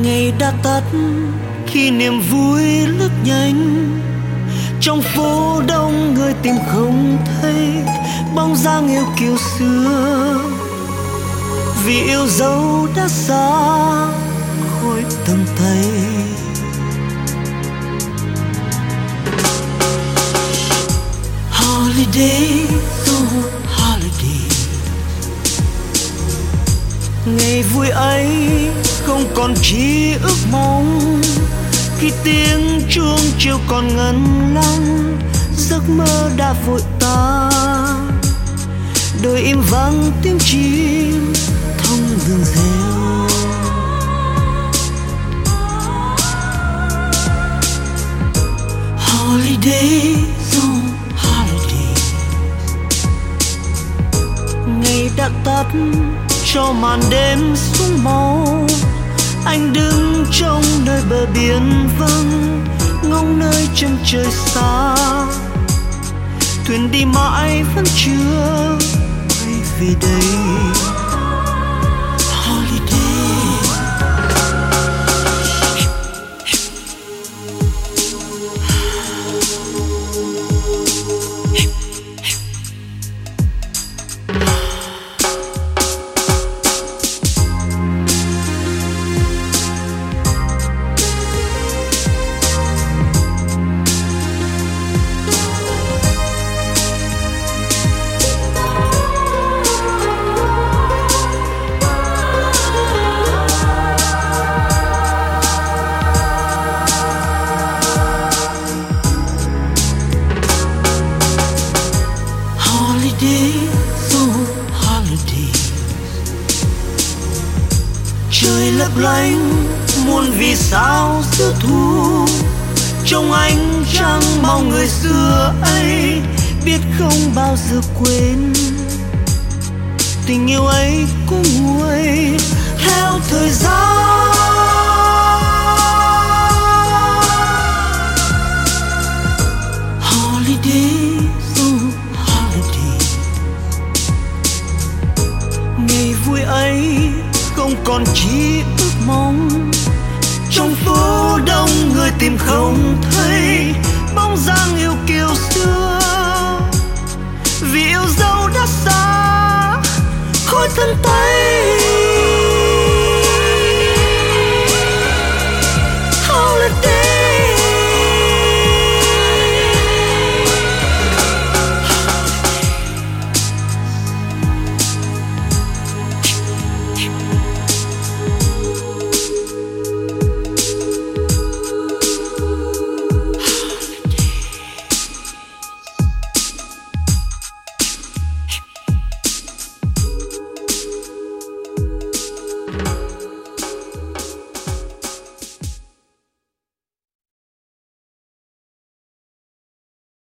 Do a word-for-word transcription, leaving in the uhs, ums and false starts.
Ngày đã tắt khi niềm vui lướt nhanh, trong phố đông người tìm không thấy bóng dáng yêu kiều xưa. Vì yêu dấu đã xa khỏi tầm tay. Holiday, oh holiday. Ngày vui ấy không còn chỉ ước mong, khi tiếng chuông chiều còn ngân lăng, giấc mơ đã vội tan. Đôi im vắng tiếng chim thông đường reo. Holiday, oh holiday. Ngày đã tắt cho màn đêm xuống màu, anh đứng trong nơi bờ biển vắng, ngóng nơi chân trời xa. Thuyền đi mãi vẫn chưa quay về đây. Trời lấp lánh muôn vì sao giữa thu, trong ánh trăng mong người xưa ấy biết không bao giờ quên. Tình yêu ấy cũng nguôi theo thời gian. Holiday, oh holiday. Ngày vui ấy không còn chỉ ước mong, trong phố đông người tìm không thấy bóng dáng yêu kiều xưa. Vì yêu dấu đã xa khỏi thân tay.